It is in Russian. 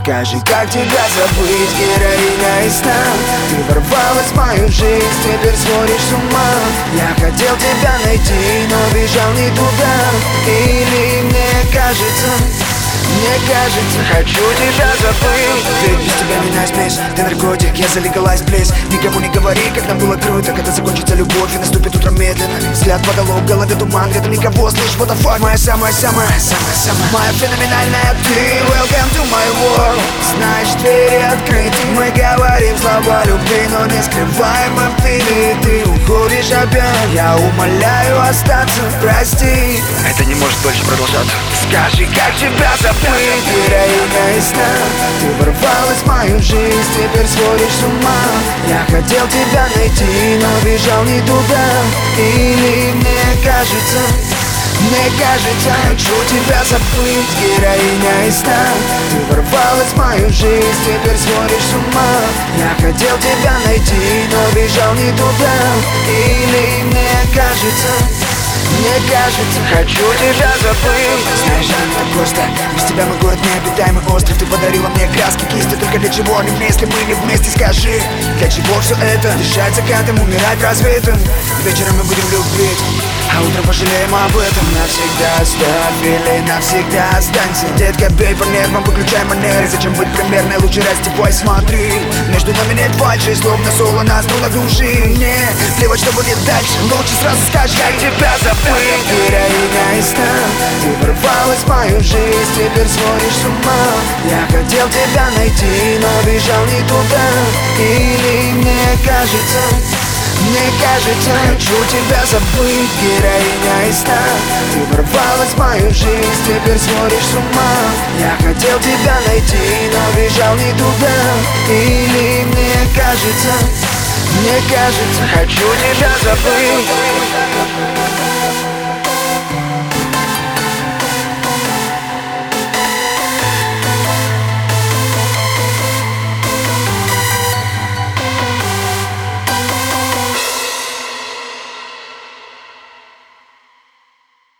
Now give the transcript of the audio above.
Скажи, как тебя забыть, героиня из сна? Ты ворвалась в мою жизнь, теперь сводишь с ума. Я хотел тебя найти, но бежал не туда. Или мне кажется, хочу тебя забыть. Ведь без тебя меня смесь, ты наркотик, я залегалась близ. Никому не говори, как нам было круто, когда закончится любовь и наступит утро медленно. Взгляд потолок, в голове туман, где-то никого, слышь, what the fuck. Моя самая-самая, моя феноменальная ты. Welcome to my world. Знаешь, двери открыты, мы говорим слова любви, но не скрываем обиды. Ты уходишь опять, я умоляю остаться, прости. Это не может больше продолжаться. Скажи, как тебя забыть, героиня из сна? Ты ворвалась в мою жизнь, теперь сводишь с ума. Я хотел тебя найти, но бежал не туда. Или мне кажется, хочу тебя забыть, героиня из сна. Ты ворвалась в мою жизнь, теперь сводишь с ума. Я хотел тебя найти, но бежал не туда. Или мне кажется, хочу тебя забыть. Знаешь, это так просто. Без тебя мой город необитаемый остров. Ты подарила мне краски, кисти. Только для чего не вместе, мы не вместе, скажи. Для чего все это? Дышать закатом, умирать рассветом. Вечером мы будем любить, а утром пожалеем об этом. Навсегда оставь или навсегда останься. Детка, бей по нервам, выключай манеры. Зачем быть примерной, лучше растепай, смотри. Между нами нет фальши, словно соло на струнах души. Мне плевать, что будет дальше, лучше сразу скажи, как тебя забыть, героиня из сна. Ты ворвалась в мою жизнь, теперь сводишь с ума. Я хотел тебя найти, но бежал не туда. Или мне кажется, хочу тебя забыть, героиня из сна. Ты ворвалась в мою жизнь, теперь сводишь с ума. Я хотел тебя найти, но бежал не туда. Или мне кажется, хочу тебя забыть.